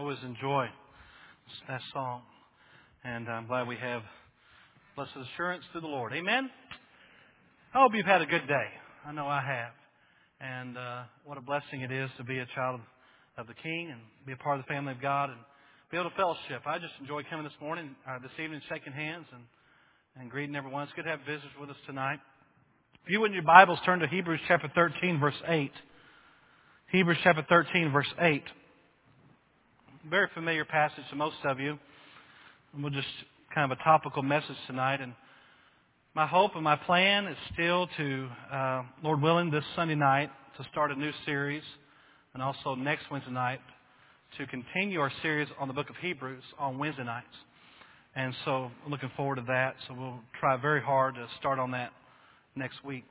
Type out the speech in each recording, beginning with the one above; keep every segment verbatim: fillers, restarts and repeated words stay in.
always enjoy that song. And I'm glad we have blessed assurance through the Lord. Amen? I hope you've had a good day. I know I have. And uh, what a blessing it is to be a child of the King and be a part of the family of God and be able to fellowship. I just enjoyed coming this morning, uh, this evening, shaking hands and, and greeting everyone. It's good to have visitors with us tonight. If you in your Bibles, turn to Hebrews chapter thirteen, verse eight. Hebrews chapter thirteen, verse eight. Very familiar passage to most of you. And we'll just kind of a topical message tonight. And my hope and my plan is still to, uh, Lord willing, this Sunday night to start a new series, and also next Wednesday night to continue our series on the book of Hebrews on Wednesday nights. And so I'm looking forward to that. So we'll try very hard to start on that next week.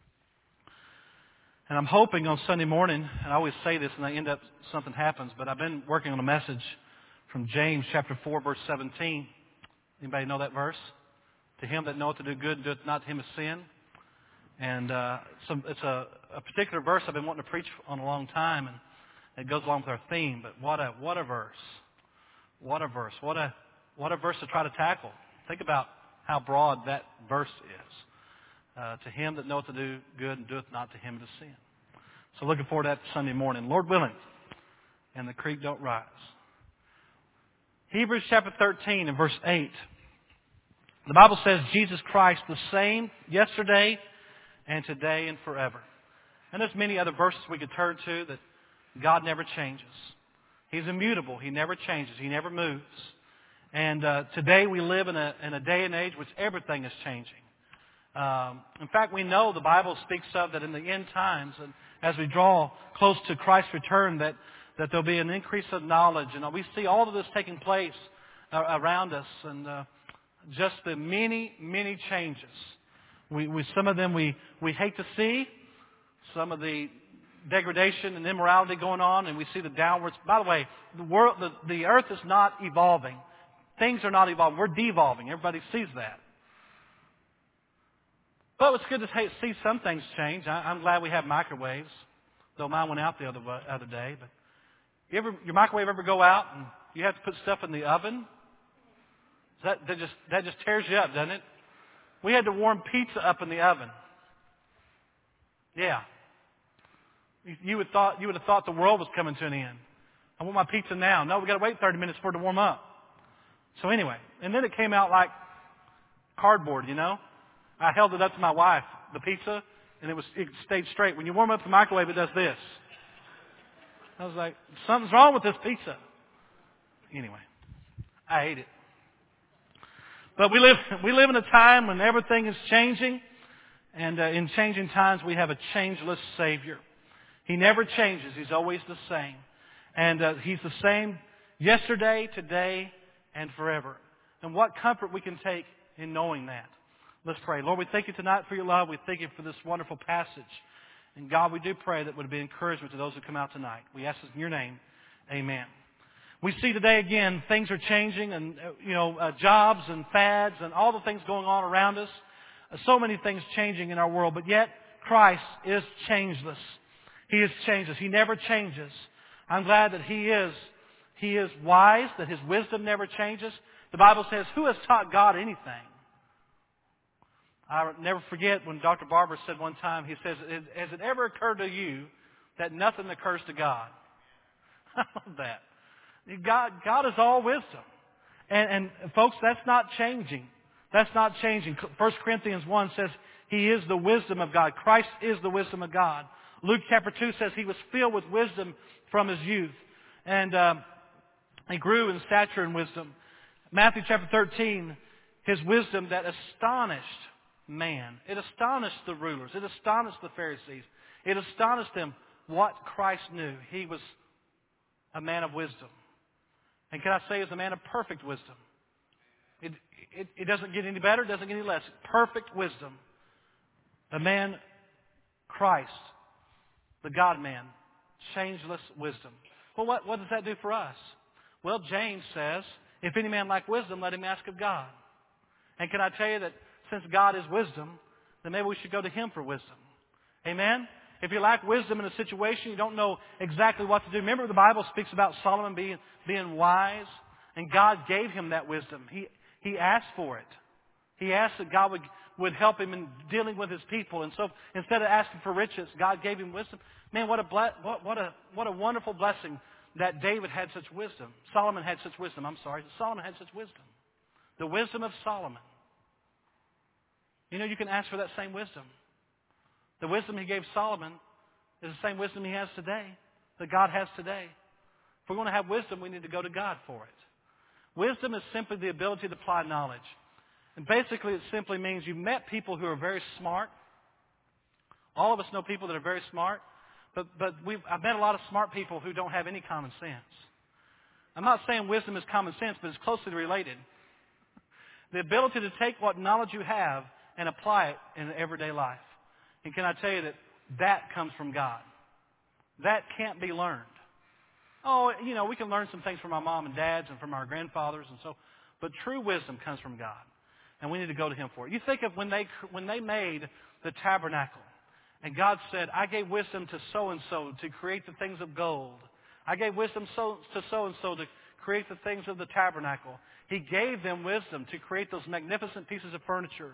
And I'm hoping on Sunday morning, and I always say this and I end up, something happens, but I've been working on a message from James chapter four, verse seventeen. Anybody know that verse? To him that knoweth to do good, doeth not to him a sin. And uh, some, it's a, a particular verse I've been wanting to preach on a long time, and it goes along with our theme. But what a what a verse! What a verse! What a what a verse to try to tackle. Think about how broad that verse is. Uh, to him that knoweth to do good and doeth not to him to sin. So looking forward to that Sunday morning, Lord willing, and the creek don't rise. Hebrews chapter thirteen and verse eight. The Bible says Jesus Christ the same yesterday and today and forever. And there's many other verses we could turn to that God never changes. He's immutable. He never changes. He never moves. And uh, today we live in a, in a day and age which everything is changing. Um, in fact, we know the Bible speaks of that in the end times, and as we draw close to Christ's return, that, that there'll be an increase of knowledge. And we see all of this taking place uh, around us, and uh, just the many, many changes. We, we some of them we, we hate to see, some of the degradation and immorality going on, and we see the downwards. By the way, the world, the, the earth is not evolving. Things are not evolving. We're devolving. Everybody sees that. But it's good to see some things change. I'm glad we have microwaves, though mine went out the other other day. But you ever, your microwave ever go out and you have to put stuff in the oven? That, that just that just tears you up, doesn't it? We had to warm pizza up in the oven. Yeah, you, you would thought you would have thought the world was coming to an end. I want my pizza now. No, we got to wait thirty minutes for it to warm up. So anyway, and then it came out like cardboard, you know. I held it up to my wife, the pizza, and it was it stayed straight. When you warm up the microwave, it does this. I was like, something's wrong with this pizza. Anyway, I ate it. But we live we live in a time when everything is changing, and uh, in changing times we have a changeless Savior. He never changes. He's always the same. And uh, He's the same yesterday, today, and forever. And what comfort we can take in knowing that. Let's pray. Lord, we thank you tonight for your love. We thank you for this wonderful passage. And God, we do pray that it would be encouragement to those who come out tonight. We ask this in your name. Amen. We see today again, things are changing and, you know, uh, jobs and fads and all the things going on around us. Uh, so many things changing in our world, but yet Christ is changeless. He is changeless. He never changes. I'm glad that He is, He is wise, that His wisdom never changes. The Bible says, who has taught God anything? I'll never forget when Doctor Barber said one time, he says, has it ever occurred to you that nothing occurs to God? I love that. God, God is all wisdom. And, and folks, that's not changing. That's not changing. First Corinthians one says He is the wisdom of God. Christ is the wisdom of God. Luke chapter two says He was filled with wisdom from His youth. And um, He grew in stature and wisdom. Matthew chapter thirteen, His wisdom that astonished man. It astonished the rulers. It astonished the Pharisees. It astonished them what Christ knew. He was a man of wisdom. And can I say, he was a man of perfect wisdom. It, it, it doesn't get any better. It doesn't get any less. Perfect wisdom. The man, Christ, the God-man, changeless wisdom. Well, what, what does that do for us? Well, James says, if any man lack wisdom, let him ask of God. And can I tell you that since God is wisdom, then maybe we should go to Him for wisdom. Amen? If you lack wisdom in a situation, you don't know exactly what to do. Remember the Bible speaks about Solomon being, being wise, and God gave him that wisdom. He, he asked for it. He asked that God would, would help him in dealing with his people. And so instead of asking for riches, God gave him wisdom. Man, what a, ble- what, what a, what a wonderful blessing that David had such wisdom. Solomon had such wisdom. I'm sorry. Solomon had such wisdom. The wisdom of Solomon. You know, you can ask for that same wisdom. The wisdom he gave Solomon is the same wisdom he has today, that God has today. If we're going to have wisdom, we need to go to God for it. Wisdom is simply the ability to apply knowledge. And basically it simply means you've met people who are very smart. All of us know people that are very smart. But, but we've, I've met a lot of smart people who don't have any common sense. I'm not saying wisdom is common sense, but it's closely related. The ability to take what knowledge you have and apply it in everyday life. And can I tell you that that comes from God? That can't be learned. Oh, you know, we can learn some things from our mom and dads and from our grandfathers and so, but true wisdom comes from God. And we need to go to Him for it. You think of when they, when they made the tabernacle, and God said, I gave wisdom to so-and-so to create the things of gold. I gave wisdom so, to so-and-so to create the things of the tabernacle. He gave them wisdom to create those magnificent pieces of furniture.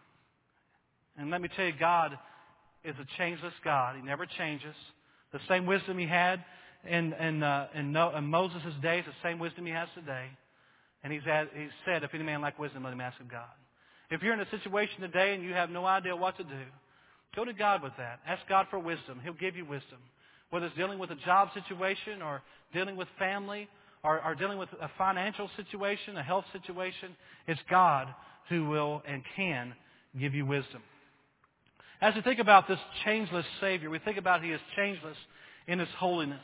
And let me tell you, God is a changeless God. He never changes. The same wisdom He had in, in, uh, in, no, in Moses' days, the same wisdom He has today. And he's, had, he's said, if any man lack wisdom, let him ask of God. If you're in a situation today and you have no idea what to do, go to God with that. Ask God for wisdom. He'll give you wisdom. Whether it's dealing with a job situation or dealing with family or, or dealing with a financial situation, a health situation, it's God who will and can give you wisdom. As we think about this changeless Savior, we think about He is changeless in His holiness.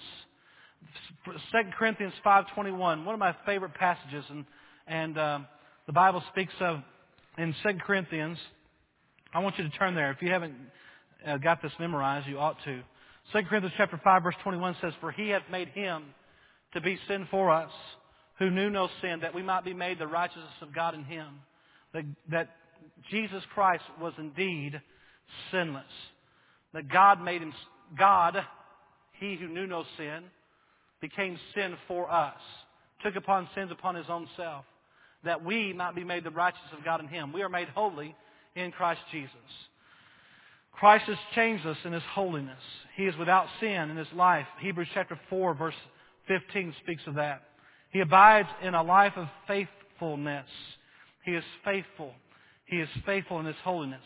Second Corinthians five twenty-one, one of my favorite passages, and, and um, the Bible speaks of in Second Corinthians. I want you to turn there. If you haven't uh, got this memorized, you ought to. Second Corinthians chapter five, verse twenty-one says, For He hath made Him to be sin for us, who knew no sin, that we might be made the righteousness of God in Him. That, that Jesus Christ was indeed sinless. That God made Him, God, He who knew no sin, became sin for us, took upon sins upon His own self, that we might be made the righteousness of God in Him. We are made holy in Christ Jesus. Christ has changed us in His holiness. He is without sin in His life. Hebrews chapter four, verse fifteen speaks of that. He abides in a life of faithfulness. He is faithful. He is faithful in His holiness.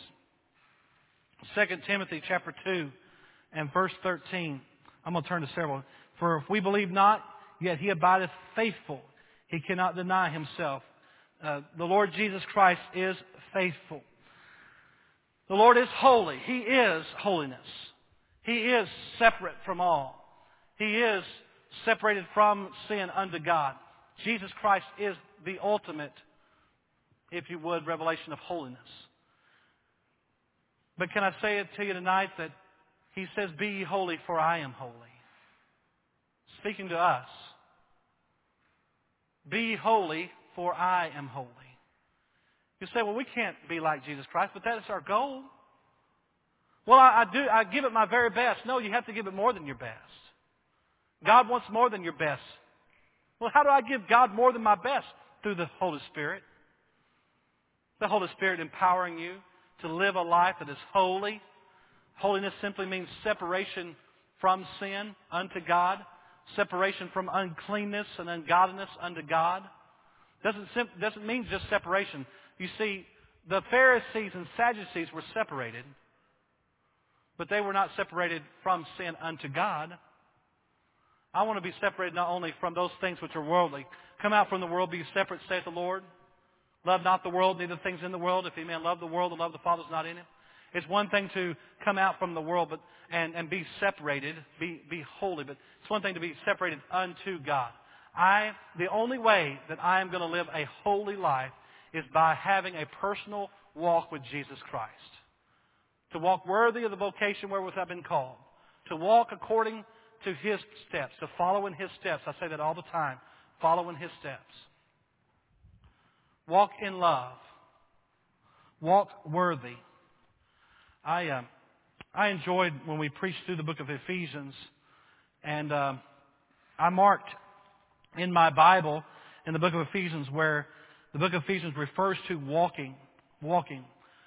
Second Timothy chapter two and verse thirteen. I'm going to turn to several. For if we believe not, yet He abideth faithful. He cannot deny Himself. Uh, the Lord Jesus Christ is faithful. The Lord is holy. He is holiness. He is separate from all. He is separated from sin unto God. Jesus Christ is the ultimate, if you would, revelation of holiness. But can I say it to you tonight that He says, Be ye holy, for I am holy. Speaking to us. Be ye holy, for I am holy. You say, well, we can't be like Jesus Christ, but that is our goal. Well, I, I do. I give it my very best. No, you have to give it more than your best. God wants more than your best. Well, how do I give God more than my best? Through the Holy Spirit. The Holy Spirit empowering you to live a life that is holy. Holiness simply means separation from sin unto God. Separation from uncleanness and ungodliness unto God. Doesn't, doesn't mean just separation. You see, the Pharisees and Sadducees were separated, but they were not separated from sin unto God. I want to be separated not only from those things which are worldly. Come out from the world, be separate, saith the Lord. Love not the world, neither things in the world. If any man love the world, the love of the Father is not in him. It's one thing to come out from the world but and, and be separated, be, be holy, but it's one thing to be separated unto God. I, the only way that I am going to live a holy life is by having a personal walk with Jesus Christ. To walk worthy of the vocation wherewith I've been called. To walk according to His steps. To follow in His steps. I say that all the time. Follow in His steps. Walk in love. Walk worthy. I, uh, I enjoyed when we preached through the book of Ephesians, and uh, I marked in my Bible in the book of Ephesians where the book of Ephesians refers to walking, walking.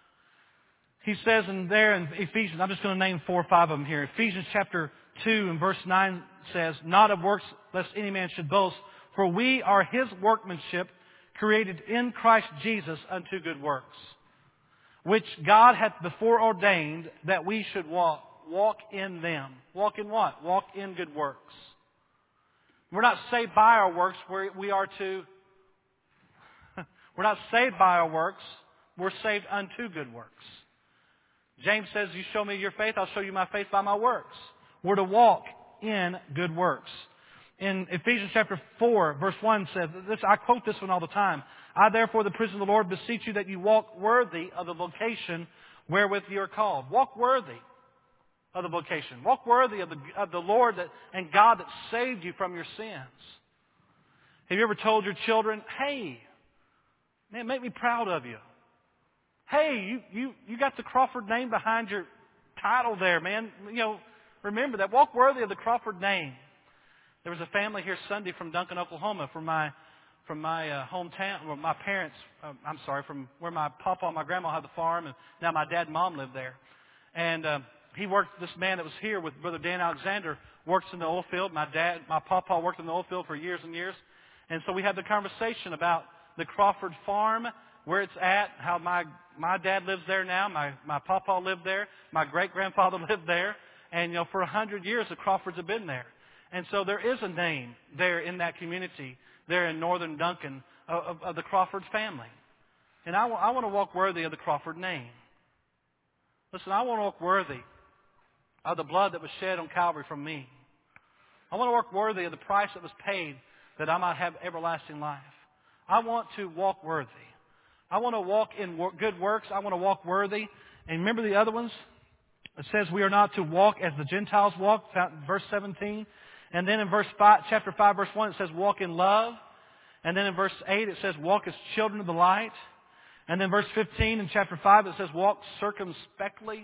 He says in there in Ephesians, I'm just going to name four or five of them here. Ephesians chapter two and verse nine says, "Not of works, lest any man should boast, for we are His workmanship, created in Christ Jesus unto good works, which God hath before ordained that we should walk. Walk in them." Walk in what? Walk in good works. We're not saved by our works. We're, we are to... We're not saved by our works. We're saved unto good works. James says, "You show me your faith, I'll show you my faith by my works." We're to walk in good works. In Ephesians chapter four, verse one says, this, I quote this one all the time, "I therefore, the prisoner of the Lord, beseech you that you walk worthy of the vocation wherewith you are called." Walk worthy of the vocation. Walk worthy of the, of the Lord that, and God that saved you from your sins. Have you ever told your children, "Hey, man, make me proud of you. Hey, you, you, you got the Crawford name behind your title there, man. You know, remember that. Walk worthy of the Crawford name." There was a family here Sunday from Duncan, Oklahoma, from my from my uh, hometown, where my parents, uh, I'm sorry, from where my papa and my grandma had the farm, and now my dad and mom live there. And uh, he worked, this man that was here with Brother Dan Alexander works in the oil field. My dad, my papa worked in the oil field for years and years. And so we had the conversation about the Crawford farm, where it's at, how my my dad lives there now, my, my papa lived there, my great-grandfather lived there, and, you know, for a hundred years the Crawfords have been there. And so there is a name there in that community, there in northern Duncan, of, of, of the Crawford family. And I, I want to walk worthy of the Crawford name. Listen, I want to walk worthy of the blood that was shed on Calvary from me. I want to walk worthy of the price that was paid that I might have everlasting life. I want to walk worthy. I want to walk in good works. I want to walk worthy. And remember the other ones? It says we are not to walk as the Gentiles walk, verse seventeen. And then in verse five, chapter five, verse one, it says walk in love. And then in verse eight, it says walk as children of the light. And then verse fifteen in chapter five, it says walk circumspectly.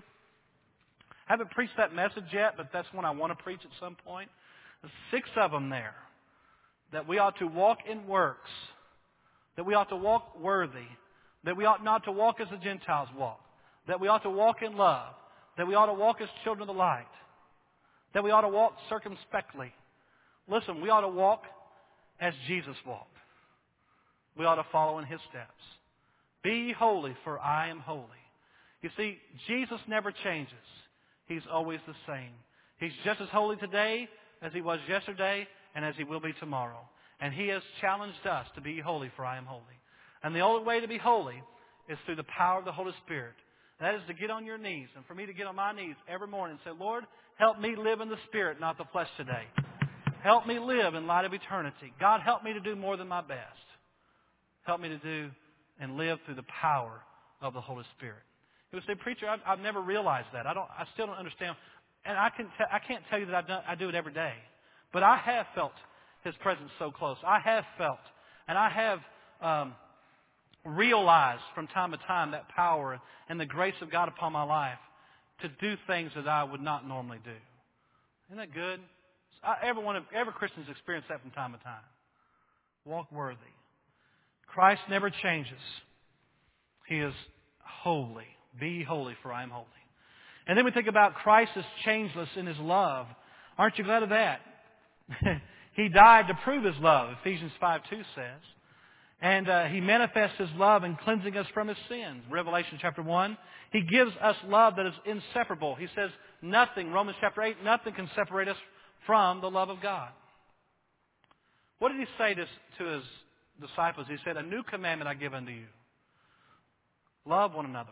I haven't preached that message yet, but that's one I want to preach at some point. There's six of them there. That we ought to walk in works. That we ought to walk worthy. That we ought not to walk as the Gentiles walk. That we ought to walk in love. That we ought to walk as children of the light. That we ought to walk circumspectly. Listen, we ought to walk as Jesus walked. We ought to follow in His steps. Be holy, for I am holy. You see, Jesus never changes. He's always the same. He's just as holy today as He was yesterday and as He will be tomorrow. And He has challenged us to be holy, for I am holy. And the only way to be holy is through the power of the Holy Spirit. And that is to get on your knees, and for me to get on my knees every morning and say, Lord, help me live in the Spirit, not the flesh today. Help me live in light of eternity. God, help me to do more than my best. Help me to do and live through the power of the Holy Spirit. You would say, preacher, I've, I've never realized that. I don't. I still don't understand. And I, can t- I can't tell you that I've done, I do it every day. But I have felt His presence so close. I have felt, and I have um, realized from time to time that power and the grace of God upon my life to do things that I would not normally do. Isn't that good? I, every, one of, every Christian's experienced that from time to time. Walk worthy. Christ never changes. He is holy. Be holy, for I am holy. And then we think about Christ as changeless in His love. Aren't you glad of that? He died to prove His love, Ephesians five two says. And uh, He manifests His love in cleansing us from His sins. Revelation chapter one. He gives us love that is inseparable. He says nothing, Romans chapter eight, nothing can separate us from the love of God. What did He say to, to His disciples? He said, a new commandment I give unto you. Love one another.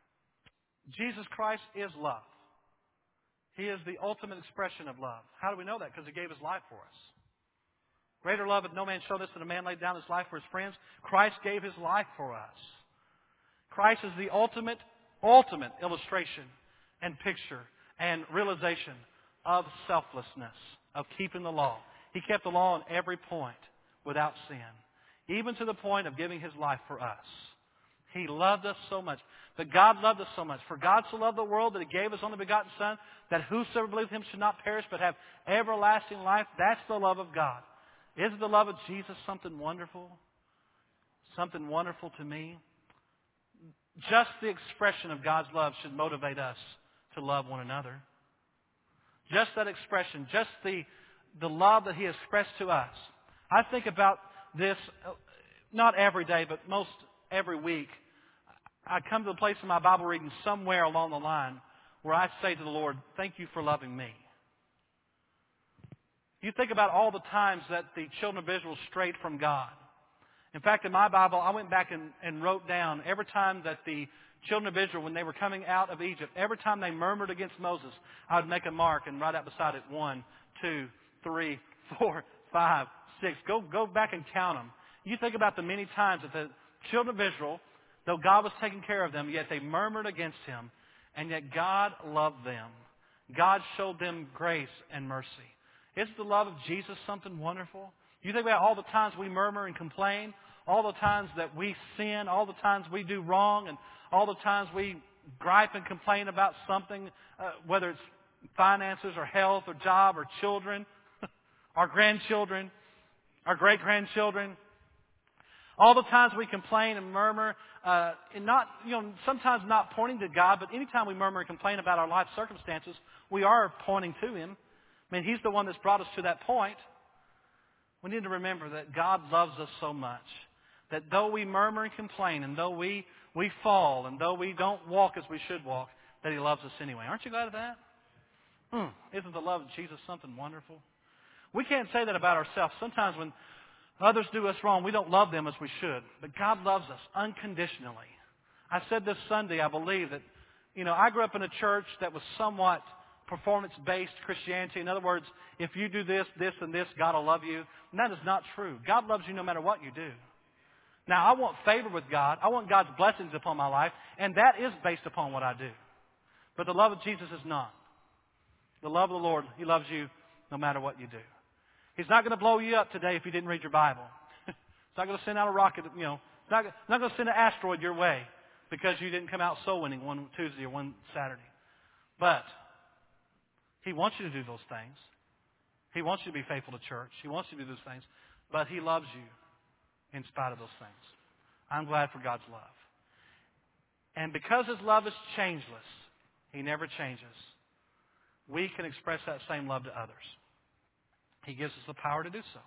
Jesus Christ is love. He is the ultimate expression of love. How do we know that? Because He gave His life for us. Greater love hath no man showed us than a man laid down his life for his friends. Christ gave His life for us. Christ is the ultimate, ultimate illustration and picture and realization of selflessness, of keeping the law. He kept the law on every point without sin, even to the point of giving His life for us. He loved us so much. But God loved us so much. For God so loved the world that He gave His only begotten Son, that whosoever believes in Him should not perish but have everlasting life. That's the love of God. Isn't the love of Jesus something wonderful? Something wonderful to me? Just the expression of God's love should motivate us to love one another. Just that expression, just the, the love that He expressed to us. I think about this, not every day, but most every week. I come to the place in my Bible reading somewhere along the line where I say to the Lord, thank you for loving me. You think about all the times that the children of Israel strayed from God. In fact, in my Bible, I went back and, and wrote down every time that the children of Israel, when they were coming out of Egypt, every time they murmured against Moses, I would make a mark and write out beside it one, two, three, four, five, six. Go, go back and count them. You think about the many times that the children of Israel, though God was taking care of them, yet they murmured against Him, and yet God loved them. God showed them grace and mercy. Isn't the love of Jesus something wonderful? You think about all the times we murmur and complain, all the times that we sin, all the times we do wrong, and all the times we gripe and complain about something, uh, whether it's finances or health or job or children, our grandchildren, our great-grandchildren. All the times we complain and murmur, uh, and not, you know, sometimes not pointing to God, but anytime we murmur and complain about our life circumstances, we are pointing to Him. I mean, He's the one that's brought us to that point. We need to remember that God loves us so much that though we murmur and complain, and though we, we fall, and though we don't walk as we should walk, that He loves us anyway. Aren't you glad of that? Mm, isn't the love of Jesus something wonderful? We can't say that about ourselves. Sometimes when others do us wrong, we don't love them as we should. But God loves us unconditionally. I said this Sunday, I believe that, you know, I grew up in a church that was somewhat performance-based Christianity. In other words, if you do this, this, and this, God will love you. And that is not true. God loves you no matter what you do. Now, I want favor with God. I want God's blessings upon my life. And that is based upon what I do. But the love of Jesus is not. The love of the Lord, He loves you no matter what you do. He's not going to blow you up today if you didn't read your Bible. He's not going to send out a rocket, you know. He's not, not going to send an asteroid your way because you didn't come out soul winning one Tuesday or one Saturday. But He wants you to do those things. He wants you to be faithful to church. He wants you to do those things. But He loves you in spite of those things. I'm glad for God's love. And because His love is changeless, He never changes, we can express that same love to others. He gives us the power to do so.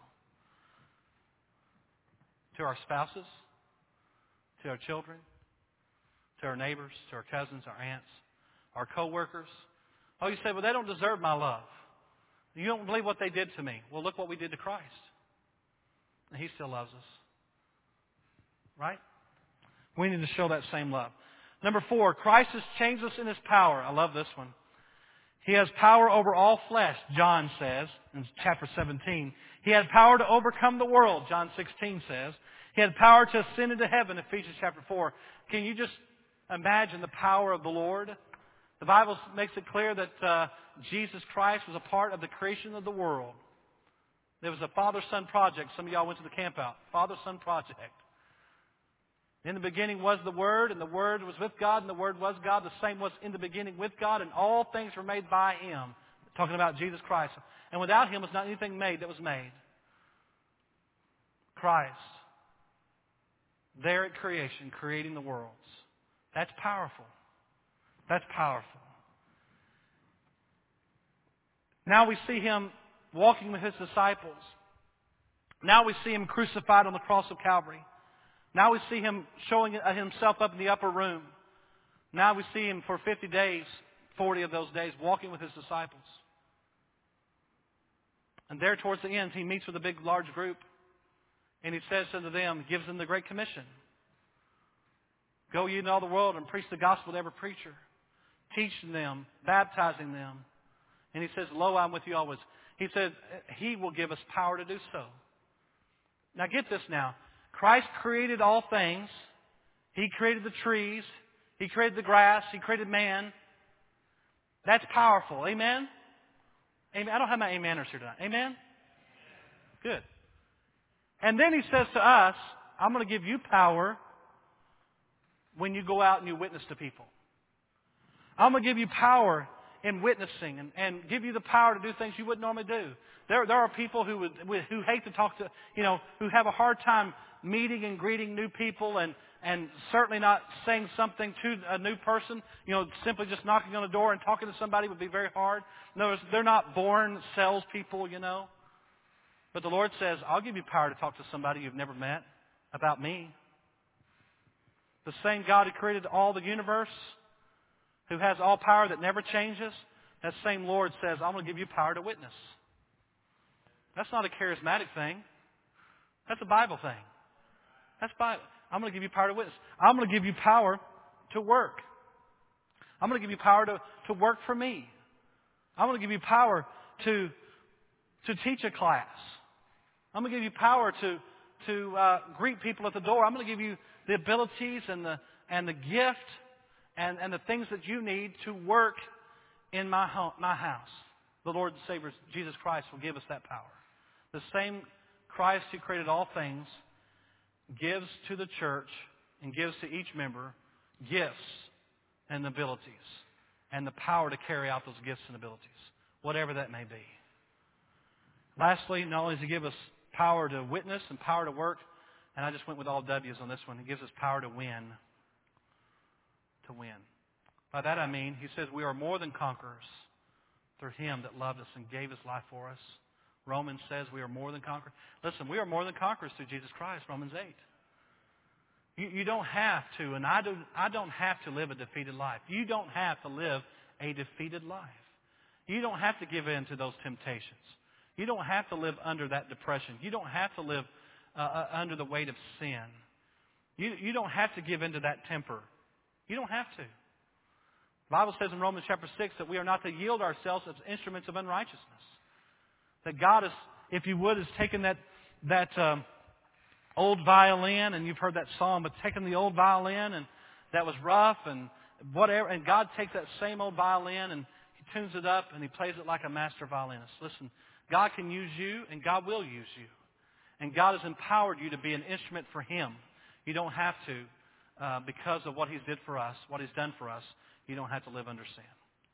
To our spouses, to our children, to our neighbors, to our cousins, our aunts, our co-workers. Oh, you say, well, they don't deserve my love. You don't believe what they did to me. Well, look what we did to Christ. And He still loves us. Right? We need to show that same love. Number four, Christ has changed us in His power. I love this one. He has power over all flesh, John says in chapter seventeen. He had power to overcome the world, John sixteen says. He had power to ascend into heaven, Ephesians chapter four. Can you just imagine the power of the Lord? The Bible makes it clear that uh, Jesus Christ was a part of the creation of the world. There was a Father-Son project. Some of y'all went to the camp out. Father-Son project. In the beginning was the Word, and the Word was with God, and the Word was God. The same was in the beginning with God, and all things were made by Him. Talking about Jesus Christ. And without Him was not anything made that was made. Christ, there at creation, creating the worlds. That's powerful. That's powerful. Now we see Him walking with His disciples. Now we see Him crucified on the cross of Calvary. Now we see Him showing Himself up in the upper room. Now we see Him for fifty days, forty of those days, walking with His disciples. And there towards the end, He meets with a big, large group. And He says unto them, gives them the Great Commission. Go ye into all the world and preach the gospel to every preacher. Teaching them, baptizing them. And He says, lo, I'm with you always. He said, He will give us power to do so. Now get this now. Christ created all things. He created the trees. He created the grass. He created man. That's powerful. Amen? Amen. I don't have my ameners here tonight. Amen? Good. And then He says to us, I'm going to give you power when you go out and you witness to people. I'm going to give you power in witnessing and, and give you the power to do things you wouldn't normally do. There, there are people who would, who hate to talk to, you know, who have a hard time meeting and greeting new people and, and certainly not saying something to a new person. You know, simply just knocking on the door and talking to somebody would be very hard. In other words, they're not born salespeople, you know. But the Lord says, I'll give you power to talk to somebody you've never met about me. The same God who created all the universe, who has all power that never changes, that same Lord says, I'm going to give you power to witness. That's not a charismatic thing. That's a Bible thing. That's Bible. I'm going to give you power to witness. I'm going to give you power to work. I'm going to give you power to, to work for me. I'm going to give you power to, to teach a class. I'm going to give you power to, to uh, greet people at the door. I'm going to give you the abilities and the, and the gift and, and the things that you need to work in my home, my house. The Lord and Savior, Jesus Christ, will give us that power. The same Christ who created all things gives to the church and gives to each member gifts and abilities and the power to carry out those gifts and abilities, whatever that may be. Lastly, not only does He give us power to witness and power to work, and I just went with all W's on this one, He gives us power to win. To win. By that I mean, He says we are more than conquerors through Him that loved us and gave His life for us. Romans says we are more than conquerors. Listen, we are more than conquerors through Jesus Christ, Romans eight. You, you don't have to, and I, do, I don't have to live a defeated life. You don't have to live a defeated life. You don't have to give in to those temptations. You don't have to live under that depression. You don't have to live uh, uh, under the weight of sin. You, you don't have to give in to that temper. You don't have to. The Bible says in Romans chapter six that we are not to yield ourselves as instruments of unrighteousness. That God is, if you would, has taken that that um, old violin, and you've heard that song, but taken the old violin and that was rough and whatever, and God takes that same old violin and He tunes it up and He plays it like a master violinist. Listen, God can use you and God will use you. And God has empowered you to be an instrument for Him. You don't have to, uh, because of what He did for us, what He's done for us, you don't have to live under sin.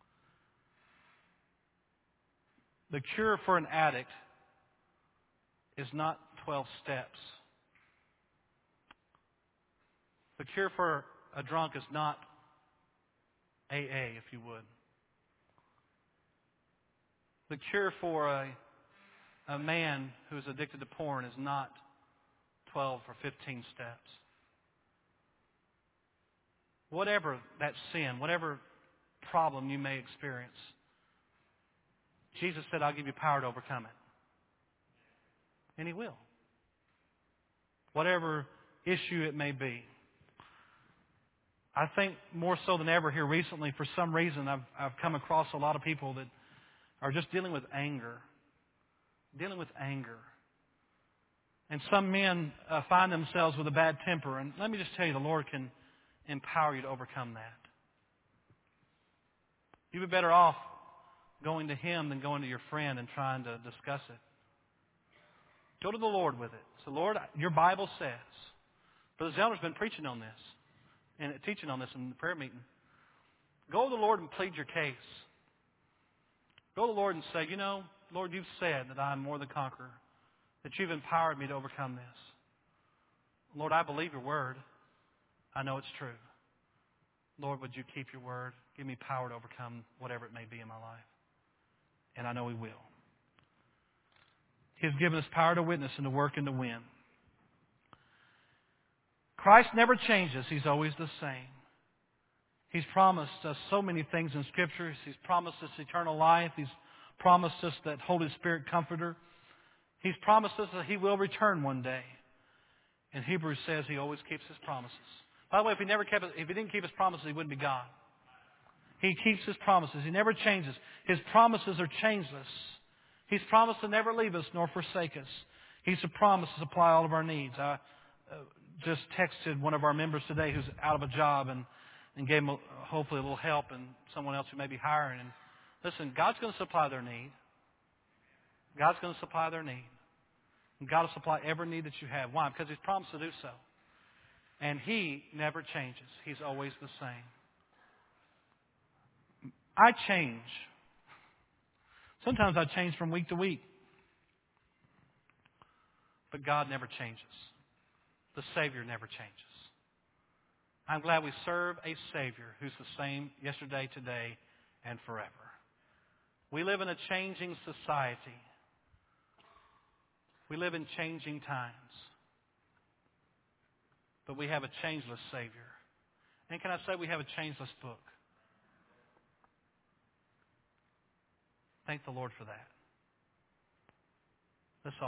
The cure for an addict is not twelve steps. The cure for a drunk is not A A, if you would. The cure for a, a man who is addicted to porn is not twelve or fifteen steps. Whatever that sin, whatever problem you may experience, Jesus said, I'll give you power to overcome it. And He will. Whatever issue it may be. I think more so than ever here recently, for some reason, I've, I've come across a lot of people that are just dealing with anger. Dealing with anger. And some men uh, find themselves with a bad temper. And let me just tell you, the Lord can empower you to overcome that. You'd be better off going to Him than going to your friend and trying to discuss it. Go to the Lord with it. So, Lord, your Bible says. Brother Zellner's been preaching on this and teaching on this in the prayer meeting. Go to the Lord and plead your case. Go to the Lord and say, you know, Lord, you've said that I am more than conqueror, that you've empowered me to overcome this. Lord, I believe your word. I know it's true. Lord, would you keep your word? Give me power to overcome whatever it may be in my life. And I know He will. He has given us power to witness and to work and to win. Christ never changes. He's always the same. He's promised us so many things in Scripture. He's promised us eternal life. He's promised us that Holy Spirit Comforter. He's promised us that He will return one day. And Hebrews says He always keeps His promises. By the way, if He never kept, if He didn't keep His promises, He wouldn't be God. He keeps His promises. He never changes. His promises are changeless. He's promised to never leave us nor forsake us. He's promised to supply all of our needs. I uh, just texted one of our members today who's out of a job and, and gave him a, hopefully a little help, and someone else who may be hiring. And listen, God's going to supply their need. God's going to supply their need. And God will supply every need that you have. Why? Because He's promised to do so. And He never changes. He's always the same. I change. Sometimes I change from week to week. But God never changes. The Savior never changes. I'm glad we serve a Savior who's the same yesterday, today, and forever. We live in a changing society. We live in changing times. But we have a changeless Savior. And can I say we have a changeless book? Thank the Lord for that.